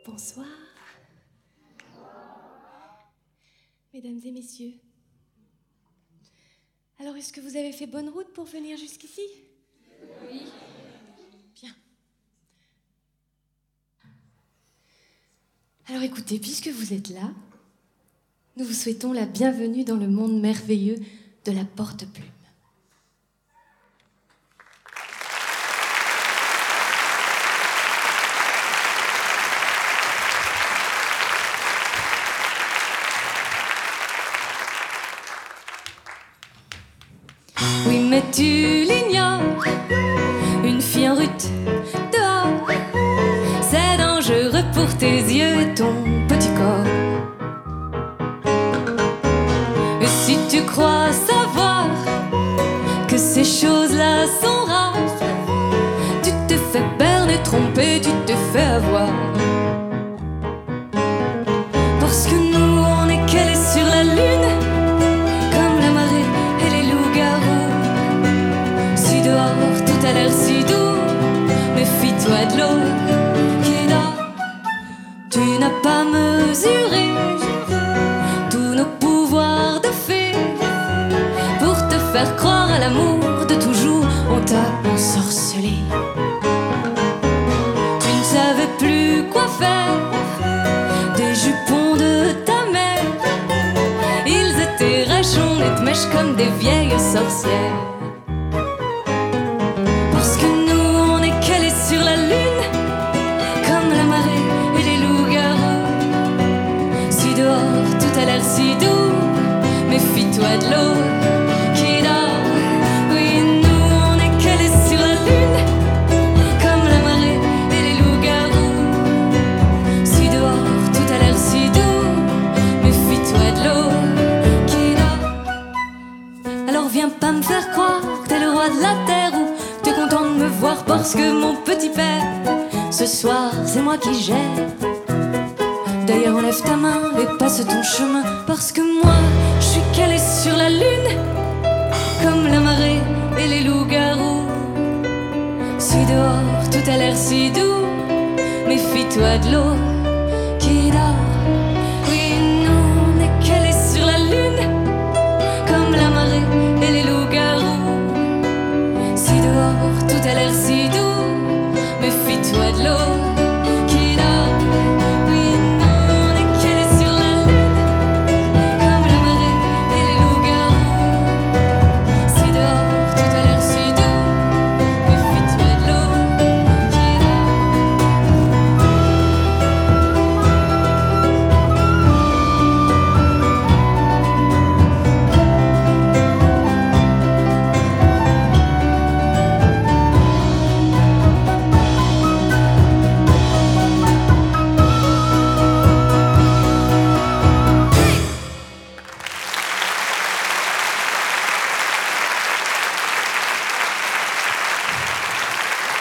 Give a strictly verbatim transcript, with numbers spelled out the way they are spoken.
Bonsoir. Mesdames et messieurs. Alors, est-ce que vous avez fait bonne route pour venir jusqu'ici? Oui. Bien. Alors écoutez, puisque vous êtes là, nous vous souhaitons la bienvenue dans le monde merveilleux de la porte-plume. Oui, mais tu l'ignores, une fille en rut dehors, c'est dangereux pour tes yeux et ton petit corps. Et si tu crois savoir que ces choses-là sont rares, tu te fais berner, tromper, tu te fais avoir. Parce que nous, on est calés sur la lune, comme la marée et les loups-garous. Si dehors tout a l'air si doux, méfie-toi de l'eau qui dort. Tu n'as pas mesuré tous nos pouvoirs de fée. Pour te faire croire à l'amour de toujours, on t'a ensorcelé. Tu ne savais plus quoi faire des jupons de ta mère. Ils étaient rachonnés de mèches comme des vieilles sorcières. Parce que nous, on est calés sur la lune, comme la marée et les loups-garous. Si dehors tout a l'air si doux, méfie-toi de l'eau qui dort. Oui, nous, on est calés sur la lune, comme la marée et les loups-garous. Si dehors tout a l'air si doux, méfie-toi de l'eau qui dort. Alors viens pas me faire croire que t'es le roi de la terre ou t'es content de me voir parce que mon petit père, ce soir c'est moi qui gère. D'ailleurs enlève ta main et passe ton chemin, parce que moi je suis calée sur la lune, comme la marée et les loups-garous. Si dehors tout a l'air si doux, méfie-toi de l'eau